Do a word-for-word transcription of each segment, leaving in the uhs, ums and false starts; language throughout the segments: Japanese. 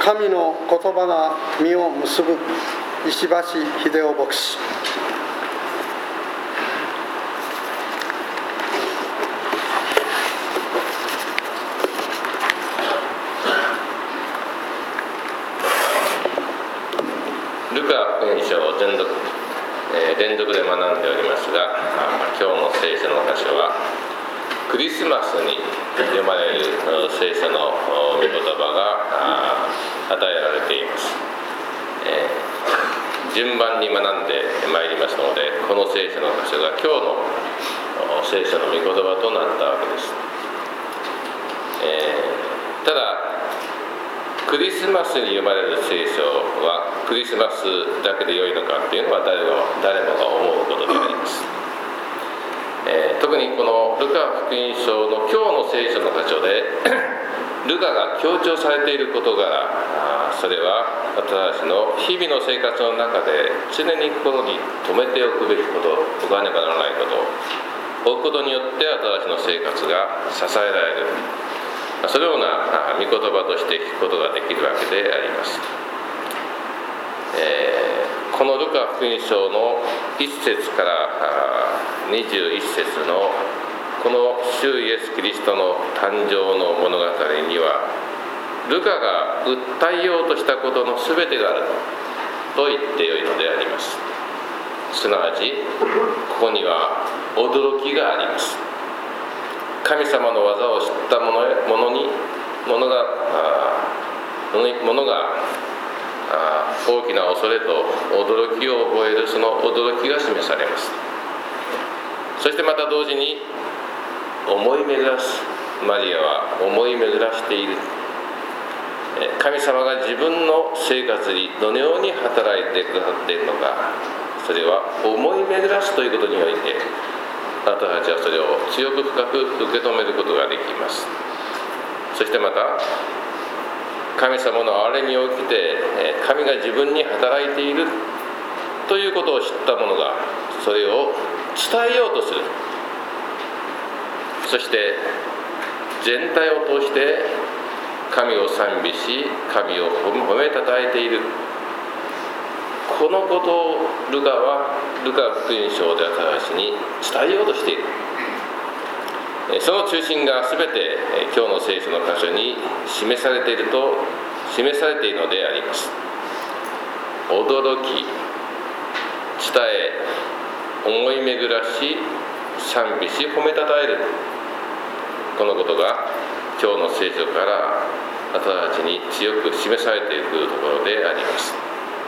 神の言葉が実を結ぶ石橋秀夫牧師。 ルカ福音書を連続、えー、連続で学んでおりますが、今日の聖書の箇所はクリスマスに読まれる聖書の御言葉が与えられています。えー、順番に学んでまいりますので、この聖書の箇所が今日の聖書の御言葉となったわけです。えー、ただクリスマスに読まれる聖書はクリスマスだけで良いのかというのは誰も誰もが思うことであります。えー、特にこのルカ福音書の今日の聖書の箇所でルカが強調されていることが、それは私たちの日々の生活の中で常に心に留めておくべきこと、おかねばならないことを置くことによって私たちの生活が支えられる、そのような御言葉として聞くことができるわけであります。えー、このルカ福音書のいっ節からにじゅういっ節のこの主イエス・キリストの誕生の物語にはルカが訴えようとしたことのすべてがあると言ってよいのであります。すなわちここには驚きがあります。神様の技を知った者に者が者が大きな恐れと驚きを覚えるその驚きが示されます。そしてまた同時に思い巡らす、マリアは思い巡らしている、神様が自分の生活にどのように働いてくださっているのか、それは思い巡らすということにおいて私たちはそれを強く深く受け止めることができます。そしてまた神様の憐れみを受けて神が自分に働いているということを知った者がそれを伝えようとする。そして全体を通して神を賛美し神を褒めたたえている、このことをルカはルカ福音書で私たちに伝えようとしている。その中心が全て今日の聖書の箇所に示されていると示されているのであります。驚き、伝え、思い巡らし、賛美し褒めたたえる、このことが今日の聖書から私たちに強く示されているところであります。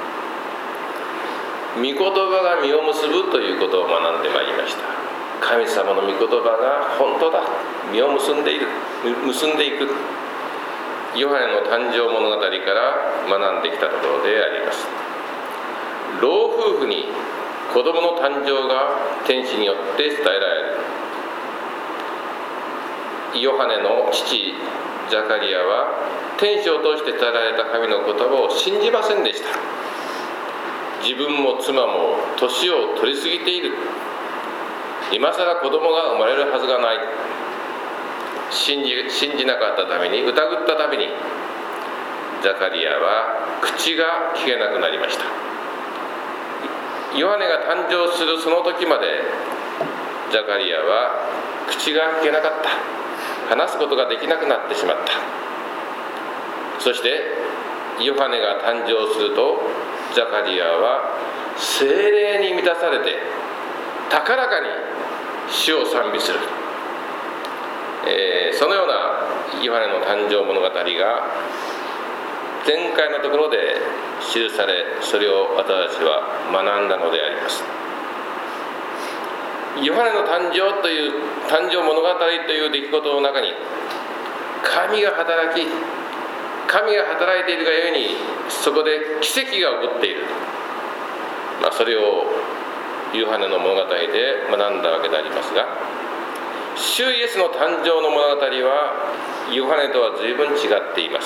御言葉が実を結ぶということを学んでまいりました。神様の御言葉が本当だ、実を結んでいる、結んでいく、ヨハネの誕生物語から学んできたところであります。老夫婦に子供の誕生が天使によって伝えられる。ヨハネの父ザカリアは天使を通して伝えられた神の言葉を信じませんでした。自分も妻も年を取りすぎている、今さら子供が生まれるはずがない、信じ、信じなかったために、疑ったためにザカリアは口が聞けなくなりました。ヨハネが誕生するその時までザカリアは口が聞けなかった、話すことができなくなってしまった。そしてヨハネが誕生するとザカリアは聖霊に満たされて高らかに主を賛美する、えー、そのようなヨハネの誕生物語が前回のところで記され、それを私たちは学んだのであります。ヨハネの誕生という誕生物語という出来事の中に神が働き、神が働いているがゆえにそこで奇跡が起こっている、まあ、それをヨハネの物語で学んだわけでありますが、主イエスの誕生の物語はヨハネとは随分違っています。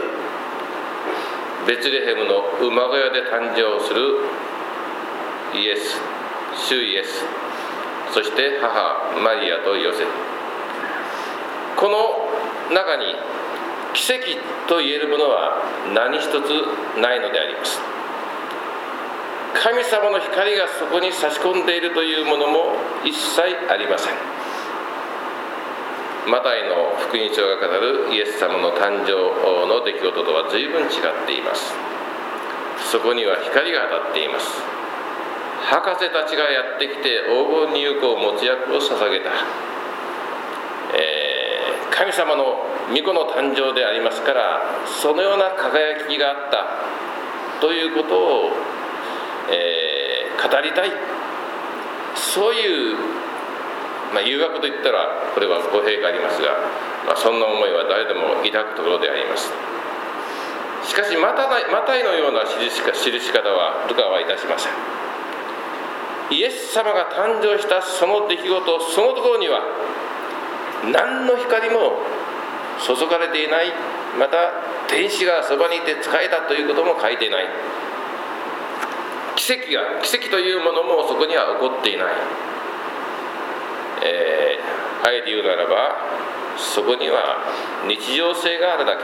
ベツレヘムの馬小屋で誕生するイエス、主イエス、そして母マリアとヨセフ、この中に奇跡と言えるものは何一つないのであります。神様の光がそこに差し込んでいるというものも一切ありません。マタイの福音書が語るイエス様の誕生の出来事とは随分違っています。そこには光が当たっています。博士たちがやってきて黄金に有効持ち役を捧げた、えー、神様の御子の誕生でありますから、そのような輝きがあったということを、えー、語りたい、そういう、まあ、誘惑といったらこれは語弊がありますが、まあ、そんな思いは誰でも抱くところであります。しかしマタイ、マタイのような記し方はルカはいたしません。イエス様が誕生したその出来事、そのところには何の光も注がれていない、また天使がそばにいて仕えたということも書いていない。奇跡が奇跡というものもそこには起こっていない。えー、あえて言うならば、そこには日常性があるだけ。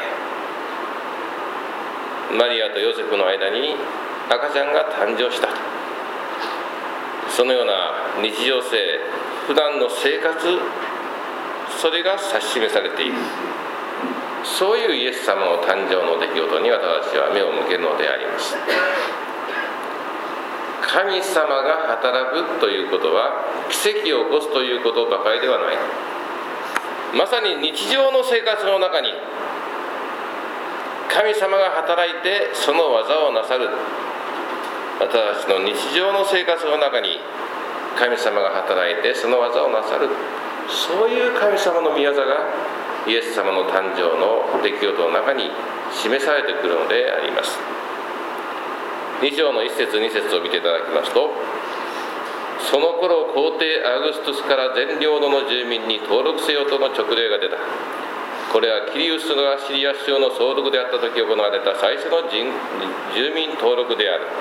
マリアとヨセフの間に赤ちゃんが誕生した、そのような日常性、普段の生活、それが指し示されている。そういうイエス様の誕生の出来事に私は目を向けるのであります。神様が働くということは奇跡を起こすということばかりではない。まさに日常の生活の中に神様が働いてその技をなさる。私たちの日常の生活の中に神様が働いてその技をなさる、そういう神様の御業がイエス様の誕生の出来事の中に示されてくるのであります。に章のいち節に節を見ていただきますと、その頃皇帝アグストゥスから全領土の住民に登録せよとの勅令が出た。これはキリウスがシリア首相の総督であった時行われた最初の人住民登録である。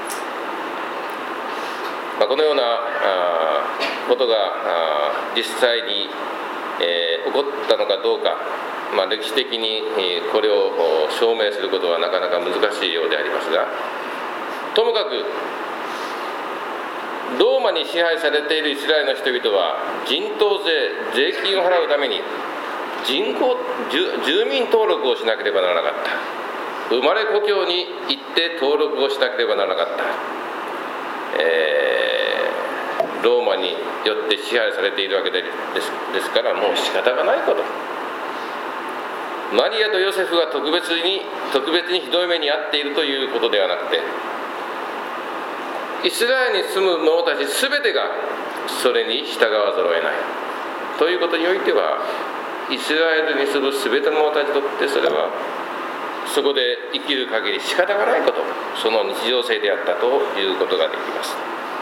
まあ、このようなことが実際に、えー、起こったのかどうか、まあ、歴史的にこれを証明することはなかなか難しいようでありますが、ともかくローマに支配されているイスラエルの人々は人頭税、税金を払うために人口 住, 住民登録をしなければならなかった。生まれ故郷に行って登録をしなければならなかった。えー、ローマによって支配されているわけで す, ですからもう仕方がないこと。マリアとヨセフが特別に特別にひどい目に遭っているということではなくて、イスラエルに住む者たちすべてがそれに従わざるを得ないということにおいては、イスラエルに住むすべての者たちにとってそれはそこで生きる限り仕方がないこと、その日常性であったということができます。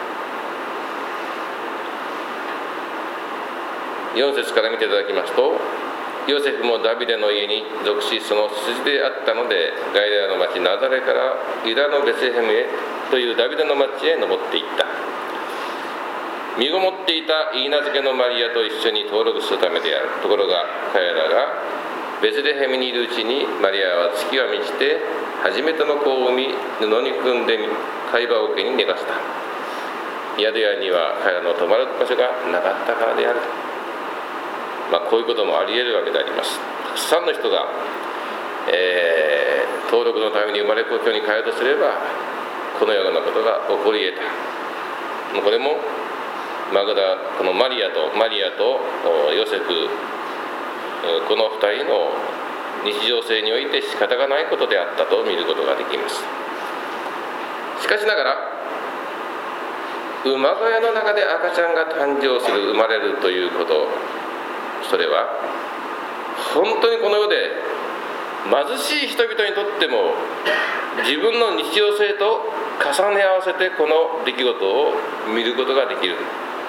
よん節から見ていただきますと、ヨセフもダビデの家に属し、その筋であったので、ガリラヤの町ナザレからユダのベツレヘムへというダビデの町へ登っていった。身ごもっていたイーナ漬けのマリアと一緒に登録するためである。ところが彼らがベツレヘムにいるうちに、マリアは月が満ちて初めての子を産み、布にくるんで貝羽桶に寝かせた。宿屋には彼らの泊まる場所がなかったからである。まあ、こういうこともあり得るわけであります。たくさんの人が、えー、登録のために生まれ故郷に帰るとすれば、このようなことが起こり得た。これもマグダこのマリアとマリアとヨセフ、このふたりの日常性において仕方がないことであったと見ることができます。しかしながら、馬小屋の中で赤ちゃんが誕生する、生まれるということ、それは本当にこの世で貧しい人々にとっても自分の日常性と重ね合わせてこの出来事を見ることができる。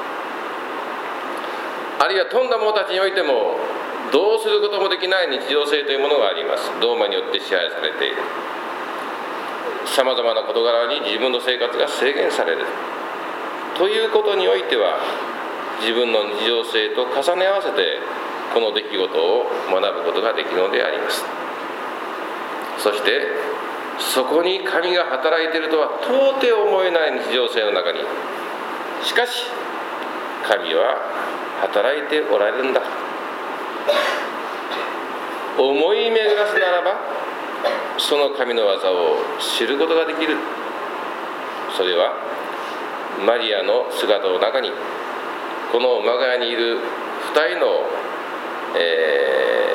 あるいは富んだ者たちにおいてもどうすることもできない日常性というものがあります。ローマによって支配されている。さまざまな事柄に自分の生活が制限されるということにおいては、自分の日常性と重ね合わせてこの出来事を学ぶことができるのであります。 そしてそこに神が働いているとは到底思えない日常性の中に、しかし神は働いておられるんだ、思い巡らすならばその神の技を知ることができる。それはマリアの姿の中に、この馬小屋にいる二人の、え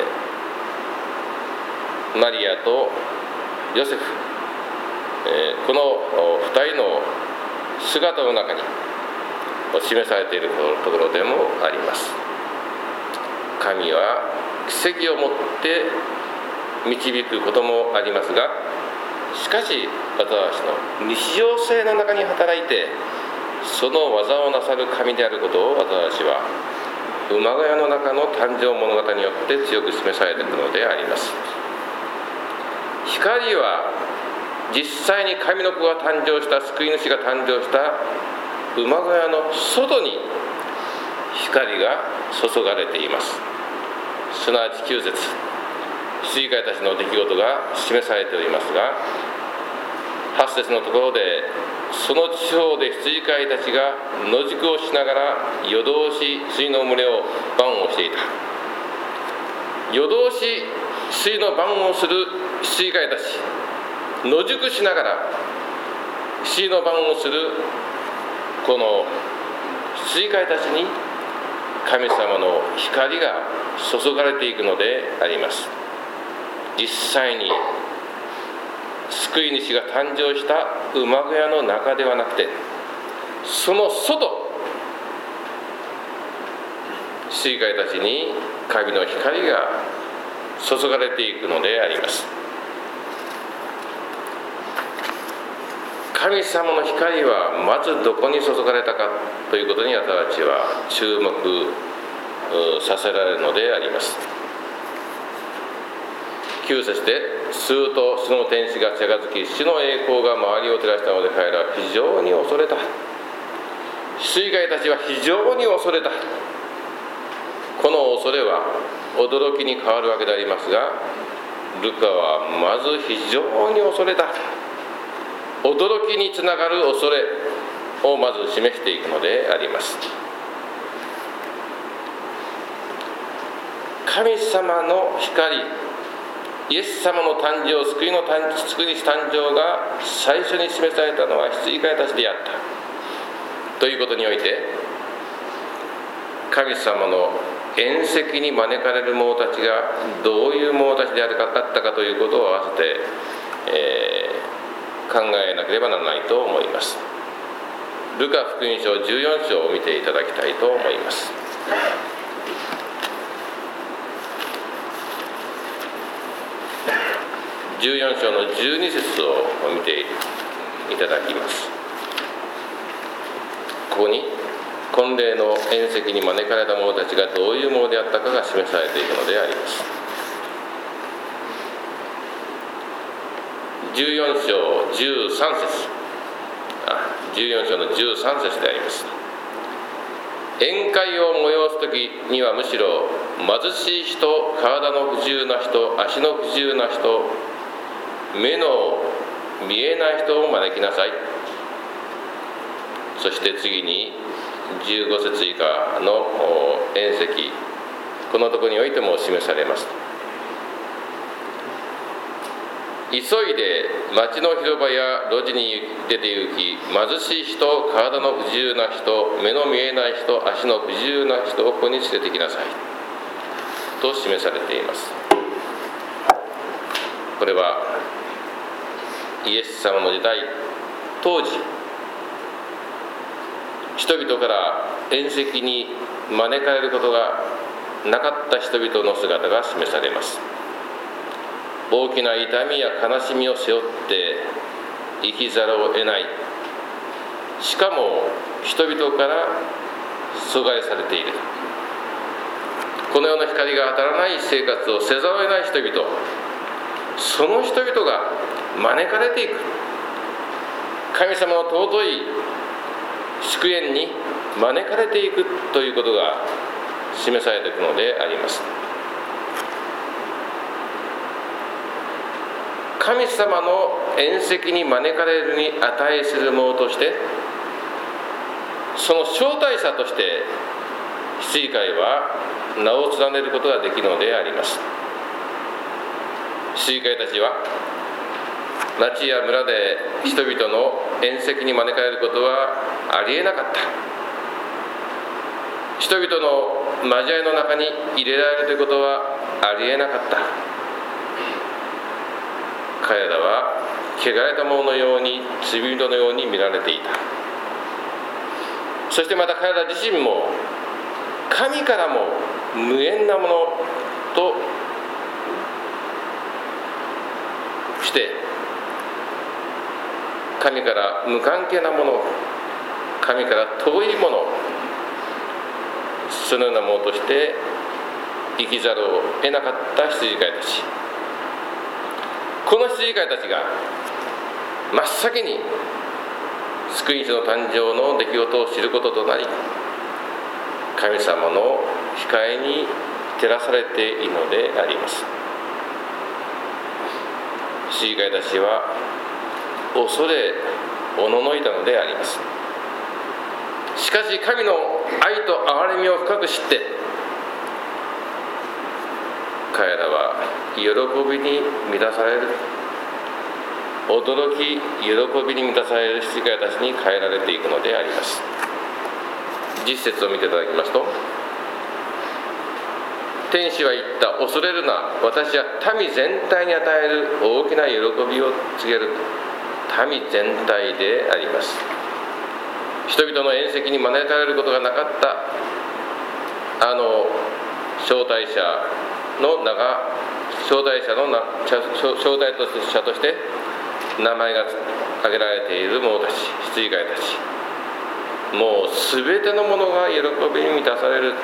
ー、マリアとヨセフ、えー、この二人の姿の中に示されているところでもあります。神は奇跡をもって導くこともありますが、しかし私の日常性の中に働いてその技をなさる神であることを、私は馬小屋の中の誕生物語によって強く示されているのであります。光は実際に神の子が誕生した、救い主が誕生した馬小屋の外に光が注がれています。すなわちきゅう節、羊飼いたちの出来事が示されておりますが、はち節のところで、その地方で羊飼いたちが野宿をしながら夜通し羊の群れを番をしていた。夜通し羊の番をする羊飼いたち、野宿しながら羊の番をするこの羊飼いたちに神様の光が注がれていくのであります。実際に救い主が誕生した馬小屋の中ではなくて、その外、羊飼いたちに神の光が注がれていくのであります。神様の光はまずどこに注がれたかということに私たちは注目させられるのであります。きゅう節で、するとその天使が近づき、主の栄光が周りを照らしたので、彼らは非常に恐れた。羊飼いたちは非常に恐れた。この恐れは驚きに変わるわけでありますが、ルカはまず非常に恐れた、驚きにつながる恐れをまず示していくのであります。神様の光、イエス様の誕生、救いの誕救い主誕生が最初に示されたのは羊飼いたちであったということにおいて、神様の宴席に招かれる者たちがどういう者たちであったかということを合わせて、えー、考えなければならないと思います。ルカ福音書じゅうよん章を見ていただきたいと思います。じゅうよん章のじゅうに節を見ていただきます。ここに婚礼の宴席に招かれた者たちがどういうものであったかが示されているのであります。じゅうよん章じゅうさん節、あ、じゅうよん章のじゅうさん節であります。宴会を催す時にはむしろ貧しい人、体の不自由な人、足の不自由な人、目の見えない人を招きなさい。そして次にじゅうご節以下の宴席、このところにおいても示されます。急いで町の広場や路地に出て行き、貧しい人、体の不自由な人、目の見えない人、足の不自由な人をここに連れてきなさいと示されています。これはイエス様の時代、当時人々から宴席に招かれることがなかった人々の姿が示されます。大きな痛みや悲しみを背負って生きざるを得ない、しかも人々から阻害されている、このような光が当たらない生活をせざるを得ない人々、その人々が招かれていく、神様の尊い祝宴に招かれていくということが示されていくのであります。 神様の宴席に招かれるに値するものとして、その招待者として羊飼いは名を連ねることができるのであります。羊飼いたちは町や村で人々の宴席に招かれることはありえなかった。人々の交わりの中に入れられるということはありえなかった。彼らは汚れた者のように、罪人のように見られていた。そしてまた彼ら自身も神からも無縁なものとして神から無関係なもの、神から遠いもの、そのようなものとして生きざるを得なかった羊飼いたち。この羊飼いたちが真っ先に救い主の誕生の出来事を知ることとなり、神様の控えに照らされているのであります。羊飼いたちは恐れおののいたのであります。しかし神の愛と憐れみを深く知って、彼らは喜びに満たされる、驚き喜びに満たされる羊飼いたちに変えられていくのであります。実節を見ていただきますと、天使は言った。恐れるな。私は民全体に与える大きな喜びを告げる。民全体であります。人々の宴席に招かれることがなかったあの招待者の名が、招待者の名招待者として名前が挙げられている者たち、羊飼いたち、もうすべてのものが喜びに満たされる。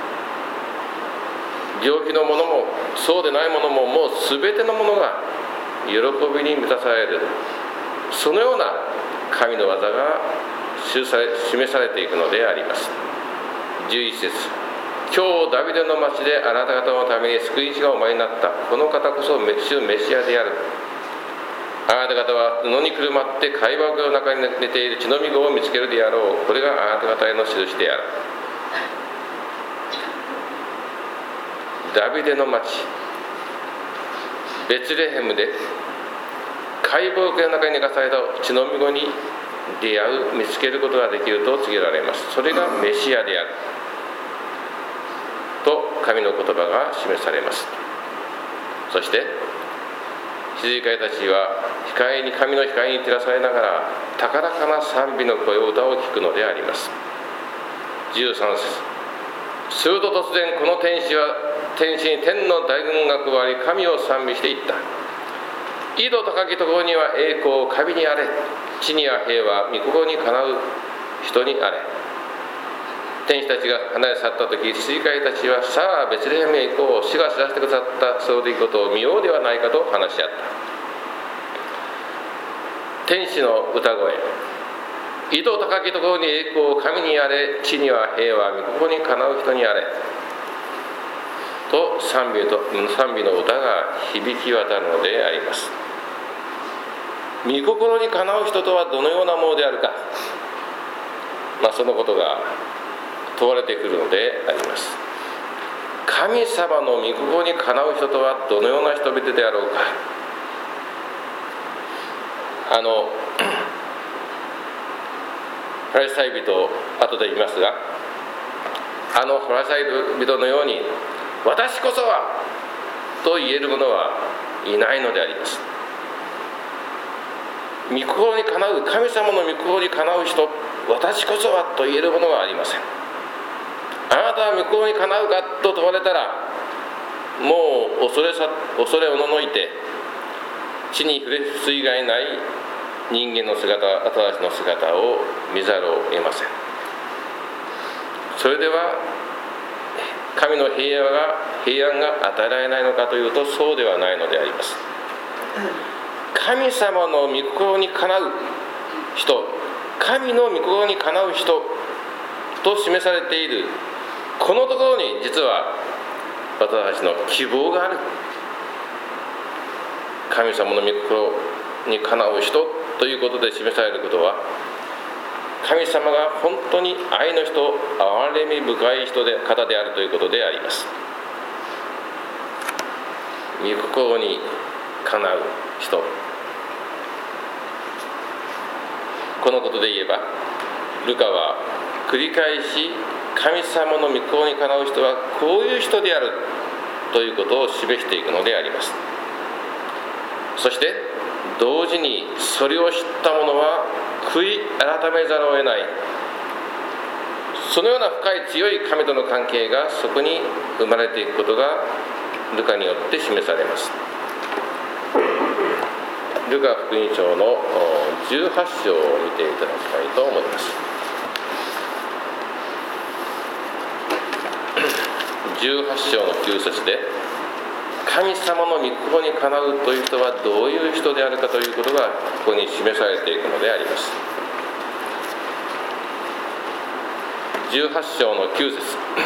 病気のものもそうでないものも、もうすべてのものが喜びに満たされる。そのような神の技が示されていくのであります。じゅういち節、今日ダビデの町であなた方のために救い主がお前になった。この方こそ主メシアである。あなた方は布にくるまって貝箱の中に寝ている血のみ子を見つけるであろう。これがあなた方への印である。ダビデの町ベツレヘムで貝箱の中に寝かされた血のみ子に出会う、見つけることができると告げられます。それがメシアであると神の言葉が示されます。そして羊飼いたちは光に神の光に照らされながら高らかな賛美の声を歌を聞くのであります。じゅうさん節、すると突然この天使は天使に天の大軍が加わり神を賛美していった。緯度高きところには栄光、神にあれ。地には平和、御心にかなう人にあれ。天使たちが離れ去った時、羊飼いたちはさあベツレヘムへ行こう、主が知らせてくださったそうでいいことを見ようではないかと話し合った。天使の歌声、緯度高きところに栄光、神にあれ。地には平和、御心にかなう人にあれと賛美と賛美の歌が響き渡るのであります。御心にかなう人とはどのようなものであるか、まあ、そのことが問われてくるのであります。神様の御心にかなう人とはどのような人々であろうか。あのファリサイ人、後で言いますが、あのファリサイ人のように私こそはと言える者はいないのであります。御心にかなう、神様の御心にかなう人、私こそはと言えるものはありません。あなたは御心にかなうかと問われたら、もう恐れさ恐れおののいて地に触れ伏す以外ない人間の姿、新しの姿を見ざるを得ません。それでは神の平和が平安が与えられないのかというと、そうではないのであります。神様の御心にかなう人、神の御心にかなう人と示されているこのところに、実は私たちの希望がある。 神様の御心にかなう人ということで示されることは、神様が本当に愛の人、憐れみ深い人で方であるということであります。御心にかなう人、このことで言えば、ルカは繰り返し神様の御心にかなう人はこういう人であるということを示していくのであります。そして同時にそれを知った者は悔い改めざるを得ない、そのような深い強い神との関係がそこに生まれていくことがルカによって示されます。ルカ福音書のじゅうはち章を見ていただきたいと思います。じゅうはち章のきゅう節で、神様の御心にかなうという人はどういう人であるかということがここに示されていくのであります。じゅうはち章のきゅう節、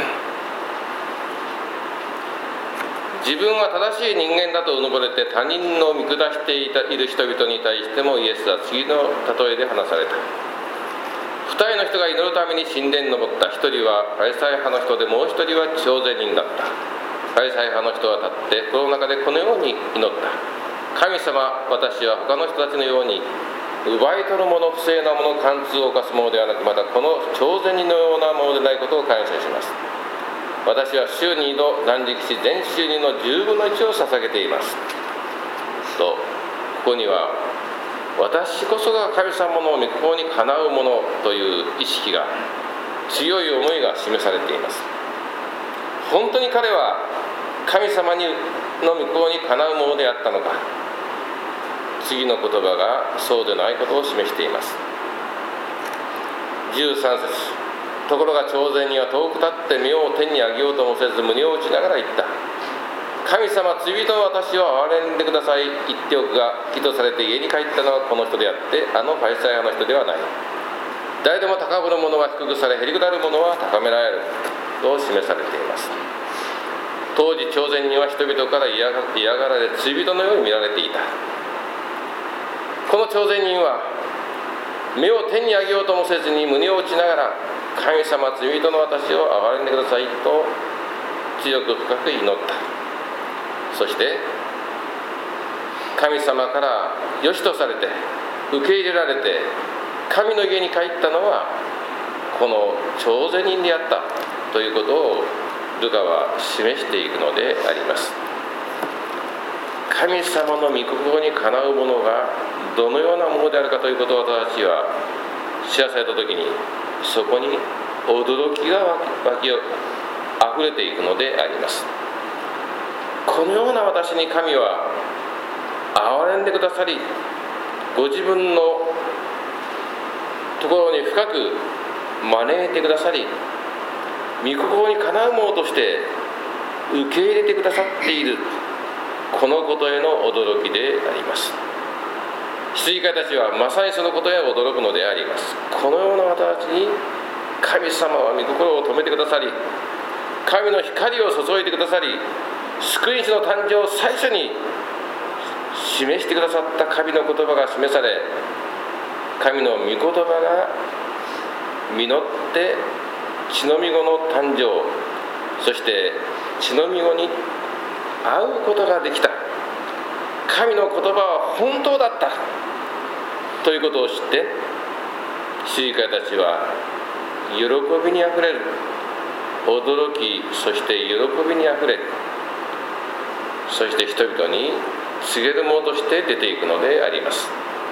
自分は正しい人間だとうぬぼれて他人の見下していたいる人々に対してもイエスは次の例えで話された。二人の人が祈るために神殿に登った。一人はパリサイ派の人で、もう一人は徴税人だった。パリサイ派の人は立って心の中でこのように祈った。神様、私は他の人たちのように奪い取るもの、不正なもの、貫通を犯すものではなく、またこの徴税人のようなものでないことを感謝します。私は週に度断食し、全週にのじゅうぶんのいちを捧げていますと、ここには私こそが神様の御心にかなうものという意識が、強い思いが示されています。本当に彼は神様にの御心にかなうものであったのか。次の言葉がそうでないことを示しています。じゅうさん節、ところが徴税人は遠く立って目を天に上げようともせず、胸を打ちながら言った。神様、罪人の私を憐れんでください。言っておくが、義とされて家に帰ったのはこの人であって、あのパリサイ派の人ではない。誰でも高ぶる者は低くされ、へりくだる者は高められると示されています。当時徴税人は人々から嫌がられ、罪人のように見られていた。この徴税人は目を天に上げようともせずに胸を打ちながら、神様、罪人の私を憐れんでくださいと強く深く祈った。そして神様から良しとされて受け入れられて神の家に帰ったのはこの徴税人であったということをルカは示していくのであります。神様の御心にかなうものがどのようなものであるかということを私たちは知らされたときに、そこに驚きが湧きあふれていくのであります。このような私に神は憐れんでくださり、ご自分のところに深く招いてくださり、御心にかなうものとして受け入れてくださっている、このことへの驚きであります。羊飼いたちはまさにそのことへ驚くのであります。このような私に神様は御心を止めてくださり、神の光を注いでくださり、救い主の誕生を最初に示してくださった神の言葉が示され、神の御言葉が実って血のみ子の誕生、そして血のみ子に会うことができた。神の言葉は本当だったということを知って、羊飼いたちは喜びにあふれる、驚き、そして喜びにあふれ、そして人々に告げるものとして出ていくのであります。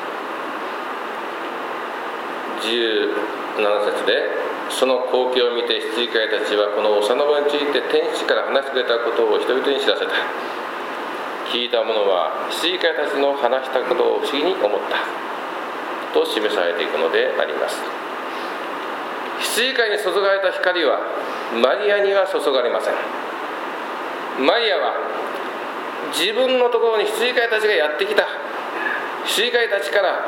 じゅうなな節で、その光景を見て羊飼いたちはこの幼子について天使から話してくれたことを人々に知らせた。聞いた者は羊飼いたちの話したことを不思議に思ったと示されていくのであります。羊飼いに注がれた光はマリアには注がれません。マリアは自分のところに羊飼いたちがやってきた。羊飼いたちから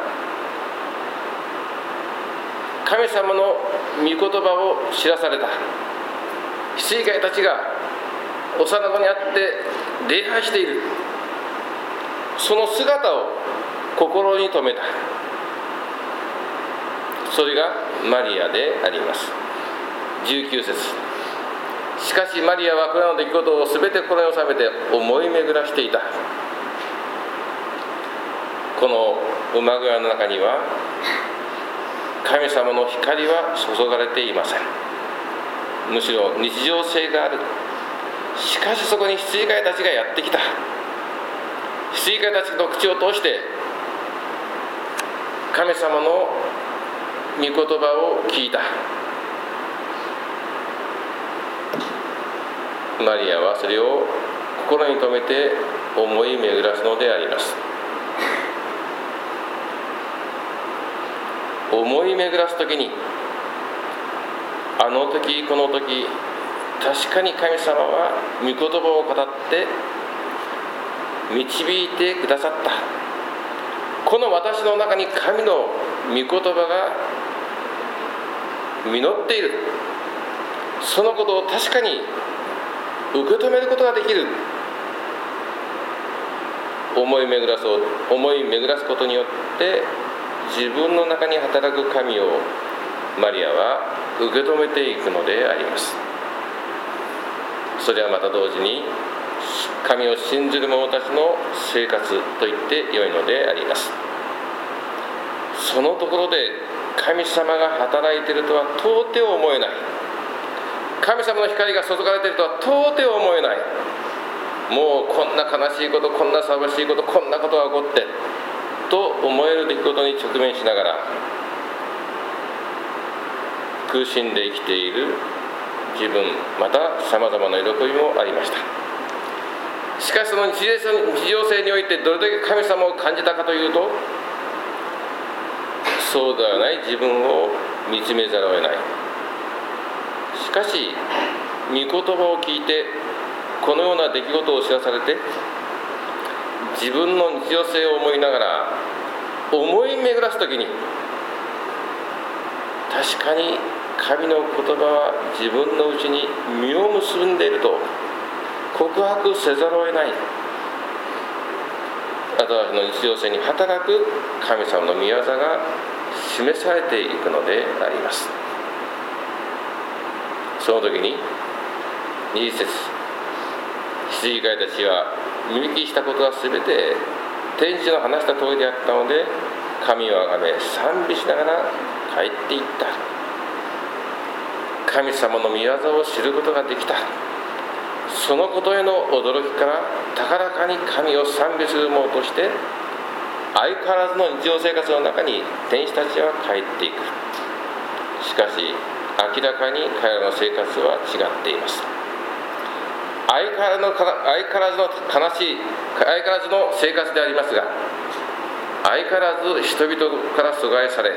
神様の御言葉を知らされた。羊飼いたちが幼子に会って礼拝している。 その姿を心に留めた。それがマリアであります。じゅうきゅう節、しかしマリアはこれらの出来事をすべて心に収めて思い巡らしていた。この馬小屋の中には神様の光は注がれていません。むしろ日常性がある。しかしそこに羊飼いたちがやってきた。羊飼いたちの口を通して神様の御言葉を聞いた。マリアはそれを心に留めて思い巡らすのであります。思い巡らすときに、あの時この時、確かに神様は御言葉を語って導いてくださった。この私の中に神の御言葉が実っている。そのことを確かに受け止めることができる。思い巡らそう思い巡らすことによって自分の中に働く神をマリアは受け止めていくのであります。それはまた同時に神を信じる者たちの生活と言ってよいのであります。そのところで神様が働いているとは到底思えない。神様の光が注がれているとは到底思えない。もうこんな悲しいこと、こんな騒がしいこと、こんなことが起こってと思える出来事に直面しながら苦しんで生きている自分、またさまざまな喜びもありました。しかしその日常性においてどれだけ神様を感じたかというと、そうではない自分を見つめざるを得ない。しかし御言葉を聞いてこのような出来事を知らされて、自分の日常性を思いながら思い巡らすときに、確かに神の言葉は自分のうちに実を結んでいると告白せざるを得ない。私の日常性に働く神様の御業が示されていくのであります。その時ににじゅっ節、羊飼いたちは見聞きしたことはすべて天使の話した通りであったので、神をあがめ賛美しながら帰っていった。神様の御業を知ることができた。そのことへの驚きから高らかに神を賛美する者として、相変わらずの日常生活の中に天使たちは帰っていく。しかし明らかに彼らの生活は違っています。相変わらずの、相変わらずの悲しい、相変わらずの生活でありますが、相変わらず人々から阻害され、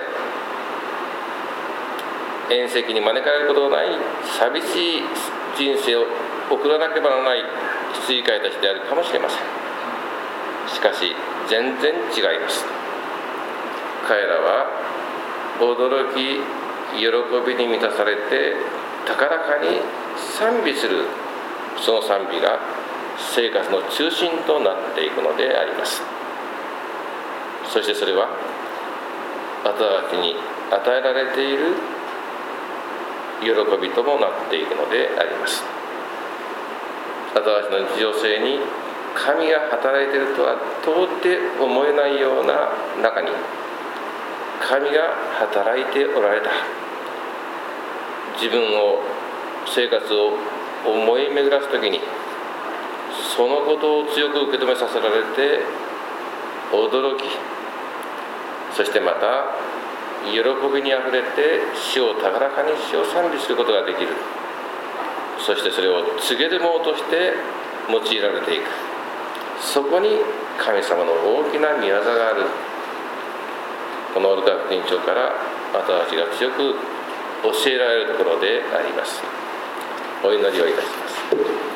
宴席に招かれることのない寂しい人生を送らなければならない羊飼いたちであるかもしれません。しかし全然違います。彼らは驚き、喜びに満たされて高らかに賛美する。その賛美が生活の中心となっていくのであります。そしてそれは私たちに与えられている喜びともなっていくのであります。私たちの日常性に神が働いているとは到底思えないような中に神が働いておられた。自分を生活を思い巡らすときにそのことを強く受け止めさせられて驚き、そしてまた喜びにあふれて主を高らかに主を賛美することができる。そしてそれを告げるものとして用いられていく。そこに神様の大きな御業がある。このルカ福音書から私たちが強く教えられるところであります。お祈りをいたします。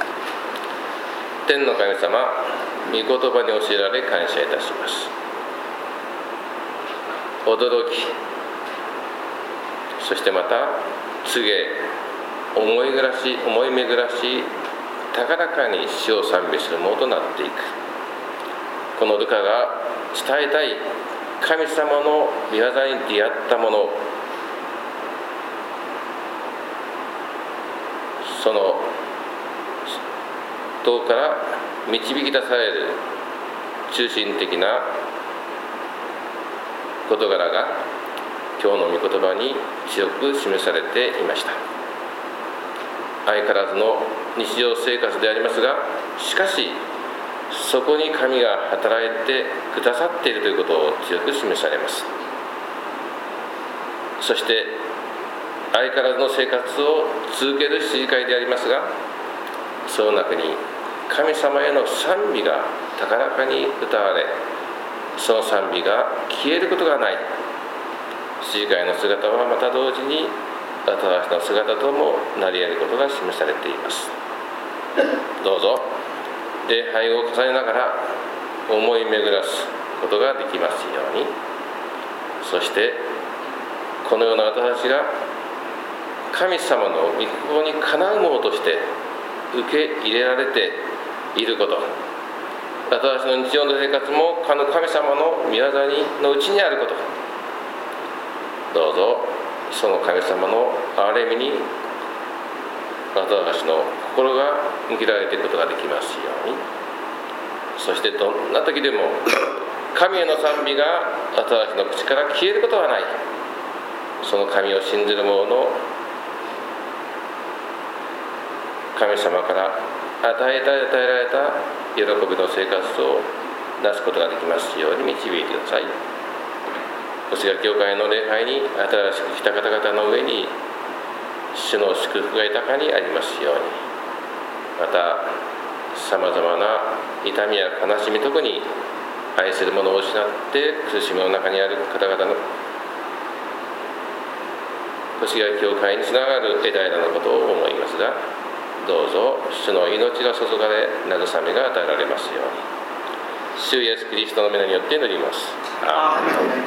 天の神様、御言葉に教えられ感謝いたします。驚き、そしてまた告げ、思い巡らし思い巡らし高らかに主を賛美するものとなっていく。 このルカが伝えたい神様の御業に出会ったもの、その塔から導き出される中心的な事柄が今日の御言葉に強く示されていました。相変わらずの日常生活でありますが、しかしそこに神が働いてくださっているということを強く示されます。そして相変わらずの生活を続ける七時会でありますが、その中に神様への賛美が高らかに歌われ、その賛美が消えることがない。七時会の姿はまた同時に私の姿ともなり得ることが示されています。どうぞ礼拝を重ねながら思い巡らすことができますように、そしてこのような私たちが神様の御心にかなうものとして受け入れられていること、私の日常の生活も神様の御業のうちにあること、どうぞその神様の憐れみに私の心が向けられていくことができますように、そしてどんな時でも神への賛美が私の口から消えることはない。その神を信じる者の神様から与えた与えられた喜びの生活をなすことができますように導いてください。星ヶ教会の礼拝に新しく来た方々の上に主の祝福が豊かにありますように、またさまざまな痛みや悲しみ、特に愛する者を失って苦しみの中にある方々の星ヶ教会につながる偉大なことを思いますが、どうぞ主の命が注がれ慰めが与えられますように、主イエスキリストの皆によって祈ります。アーメン。